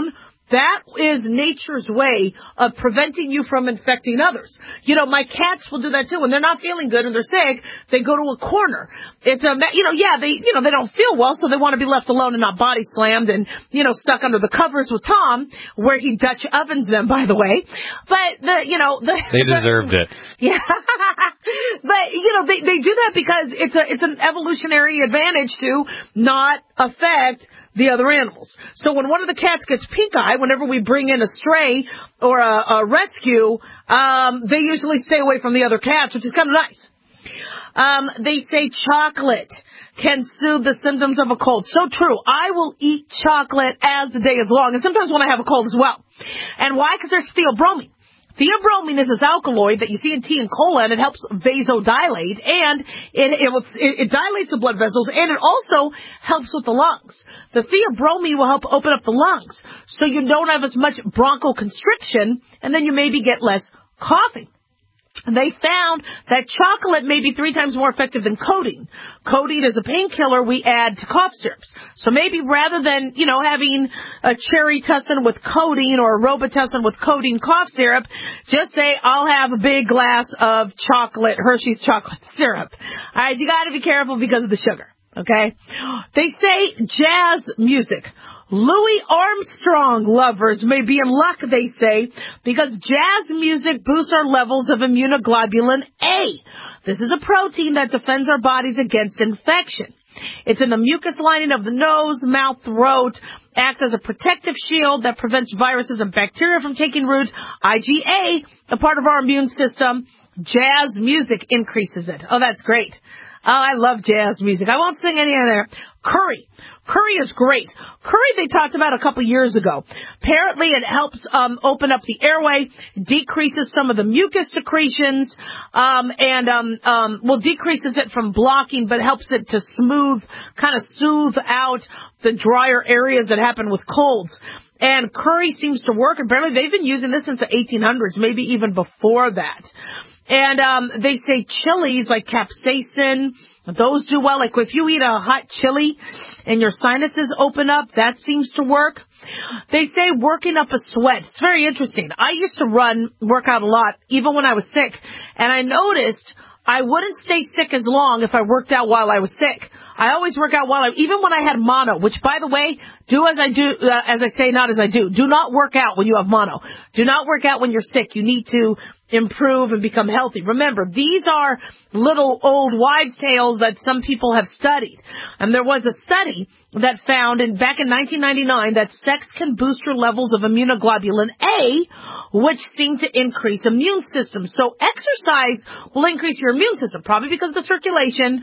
That is nature's way of preventing you from infecting others. My cats will do that too. When they're not feeling good and they're sick, they go to a corner. It's they don't feel well, so they want to be left alone and not body slammed and, stuck under the covers with Tom, where he Dutch ovens them, by the way. But they deserved it. Yeah. But, they do that because it's an evolutionary advantage to not affect the other animals. So when one of the cats gets pink eye, whenever we bring in a stray or a rescue, they usually stay away from the other cats, which is kind of nice. They say chocolate can soothe the symptoms of a cold. So true. I will eat chocolate as the day is long, and sometimes when I have a cold as well. And why? Because there's theobromine. Theobromine is this alkaloid that you see in tea and cola, and it helps vasodilate, and it dilates the blood vessels, and it also helps with the lungs. The theobromine will help open up the lungs, so you don't have as much bronchoconstriction, and then you maybe get less coughing. They found that chocolate may be 3 times more effective than codeine. Codeine is a painkiller we add to cough syrups. So maybe rather than, having a cherry tussin with codeine or a Robitussin with codeine cough syrup, just say, I'll have a big glass of chocolate, Hershey's chocolate syrup. All right, you got to be careful because of the sugar. Okay? They say jazz music. Louis Armstrong lovers may be in luck, they say, because jazz music boosts our levels of immunoglobulin A. This is a protein that defends our bodies against infection. It's in the mucus lining of the nose, mouth, throat, acts as a protective shield that prevents viruses and bacteria from taking root. IgA, a part of our immune system. Jazz music increases it. Oh, that's great. Oh, I love jazz music. I won't sing any of there. Curry. Curry is great. Curry they talked about a couple years ago. Apparently it helps open up the airway, decreases some of the mucus secretions, decreases it from blocking, but helps it to soothe out the drier areas that happen with colds. And curry seems to work. Apparently they've been using this since the 1800s, maybe even before that. And they say chilies like capsaicin, those do well. Like if you eat a hot chili and your sinuses open up, that seems to work. They say working up a sweat. It's very interesting. I used to work out a lot, even when I was sick. And I noticed I wouldn't stay sick as long if I worked out while I was sick. I always work out even when I had mono, which, by the way, do as I do, as I say, not as I do. Do not work out when you have mono. Do not work out when you're sick. You need to improve and become healthy. Remember, these are little old wives' tales that some people have studied. And there was a study that found back in 1999 that sex can boost your levels of immunoglobulin A, which seem to increase immune system. So exercise will increase your immune system, probably because of the circulation.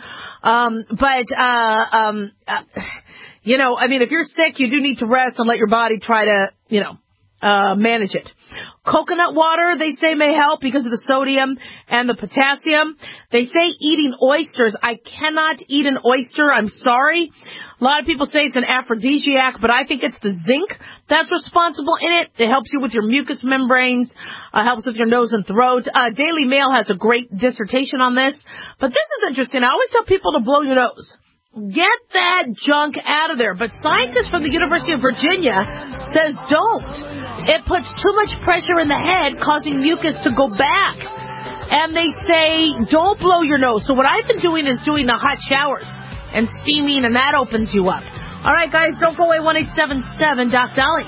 If you're sick, you do need to rest and let your body try to, manage it. Coconut water, they say, may help because of the sodium and the potassium. They say eating oysters. I cannot eat an oyster. I'm sorry. A lot of people say it's an aphrodisiac, but I think it's the zinc that's responsible in it. It helps you with your mucous membranes, helps with your nose and throat. Daily Mail has a great dissertation on this. But this is interesting. I always tell people to blow your nose. Get that junk out of there. But scientists from the University of Virginia says don't. It puts too much pressure in the head, causing mucus to go back. And they say don't blow your nose. So what I've been doing is doing the hot showers and steaming, and that opens you up. All right, guys, don't go away. 1-877-DOC-DOLLY.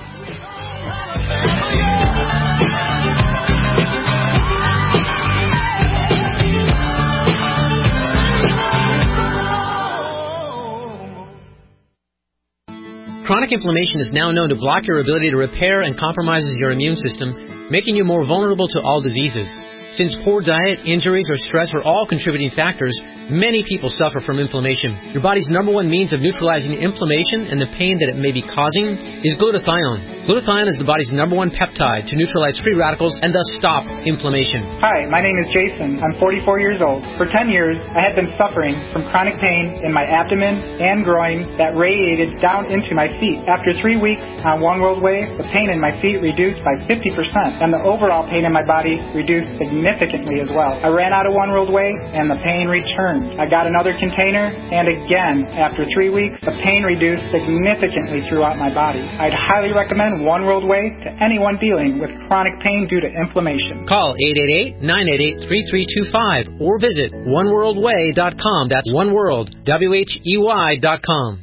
Chronic inflammation is now known to block your ability to repair and compromises your immune system, making you more vulnerable to all diseases. Since poor diet, injuries, or stress are all contributing factors, many people suffer from inflammation. Your body's number one means of neutralizing inflammation and the pain that it may be causing is glutathione. Glutathione is the body's number one peptide to neutralize free radicals and thus stop inflammation. Hi, my name is Jason. I'm 44 years old. For 10 years, I had been suffering from chronic pain in my abdomen and groin that radiated down into my feet. After 3 weeks on One World Way, the pain in my feet reduced by 50%, and the overall pain in my body reduced significantly as well. I ran out of One World Way, and the pain returned. returned. I got another container, and again, after 3 weeks, the pain reduced significantly throughout my body. I'd highly recommend One World Way to anyone dealing with chronic pain due to inflammation. Call 888-988-3325 or visit oneworldway.com. That's oneworld, WHEY.com.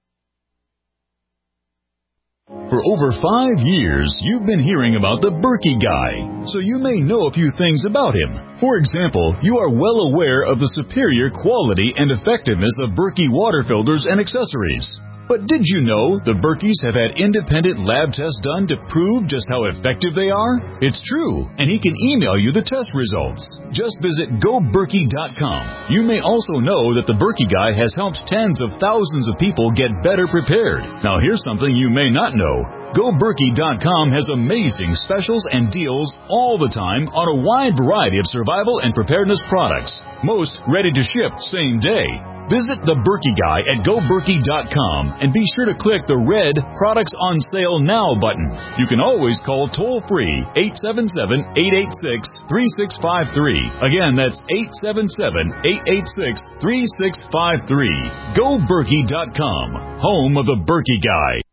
For over 5 years, you've been hearing about the Berkey Guy, so you may know a few things about him. For example, you are well aware of the superior quality and effectiveness of Berkey water filters and accessories. But did you know the Berkeys have had independent lab tests done to prove just how effective they are? It's true, and he can email you the test results. Just visit GoBerkey.com. You may also know that the Berkey Guy has helped tens of thousands of people get better prepared. Now here's something you may not know. GoBerkey.com has amazing specials and deals all the time on a wide variety of survival and preparedness products. Most ready to ship same day. Visit the Berkey Guy at GoBerkey.com and be sure to click the red Products on Sale Now button. You can always call toll-free 877-886-3653. Again, that's 877-886-3653. GoBerkey.com, home of the Berkey Guy.